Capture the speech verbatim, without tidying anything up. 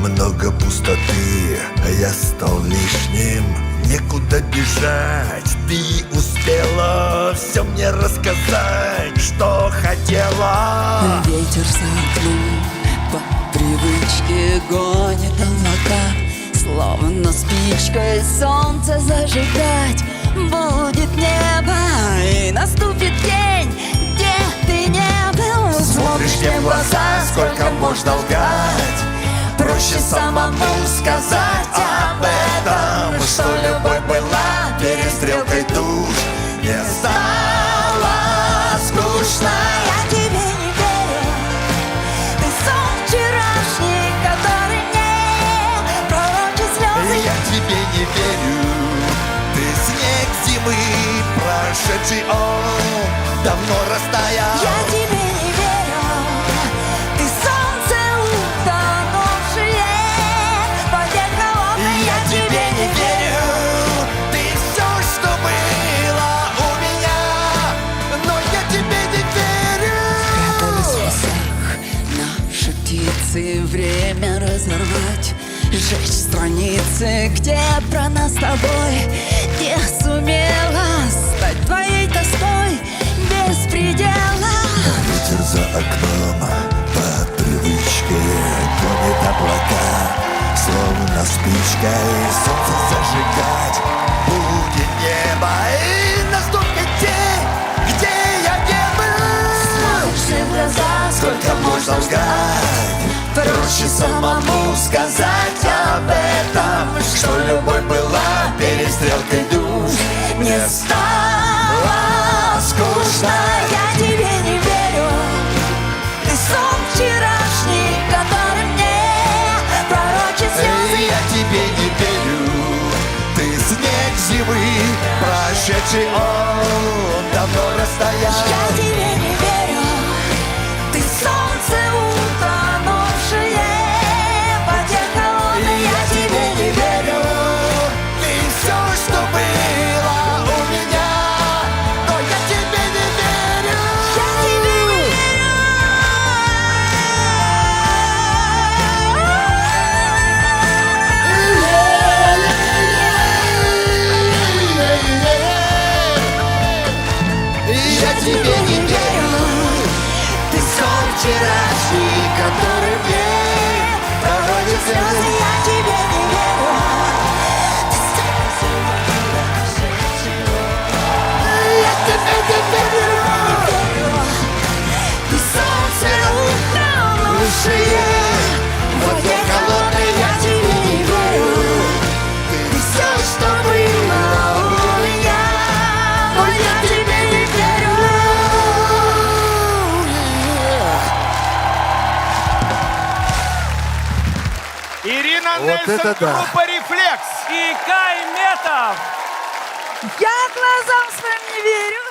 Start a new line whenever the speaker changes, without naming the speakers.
много пустоты, я стал лишним. Некуда бежать, ты успела все мне рассказать, что хотела.
Ветер за окном по привычке гонит облака, словно спичкой солнце зажигать. Будет небо и наступит день, где ты не был.
Смотришь мне в глаза, сколько можно лгать. Проще самому сказать об этом, что любовь была перестрелкой душ. Мне стало скучно.
Я тебе не верю, ты сон вчерашний, который мне пророчит слезы.
Я тебе не верю, ты снег зимы прошедший, он давно растаял.
Я тебе не верю, ты солнце утонувшее в воде холодной.
Я тебе не верю, ты все, что было у меня, но я тебе не верю.
Спрятались в лесах наши птицы, время разорвать, сжечь страницы, где про нас с тобой не сумела стать твоей тоской без предела.
Ветер за окном по привычке гонит облака, словно спичкой солнце зажигать. Будет небо и наступит день, где я не был.
Смотришь в глаза,
Сколько можно лгать? Проще самому сказать об этом, что любовь была перестрелкой душ. Мне стало скучно.
я тебе не верю, ты сон вчерашний, который мне пророчит слезы.
Я тебе не верю, ты снег зимы прошедший, он давно растаял.
Я тебе не верю, ты солнце утонувшее в воде холодной.
Я тебе не верю, ты все, что было у меня, но я тебе не верю.
Я тебе не верю.
Я тебе не верю, ты сон вчерашний, который мне проводит слезы.
Я тебе не верю,
Я тебе не верю,
ты солнце утонувшее в воде холодной. Я тебе не верю,
ты все, что было у меня,
но я тебе не верю.
Ирина
Вот
Нельсон,
это да.
группа «Рефлекс».
И Кай Метов.
Я глазам своим не верю.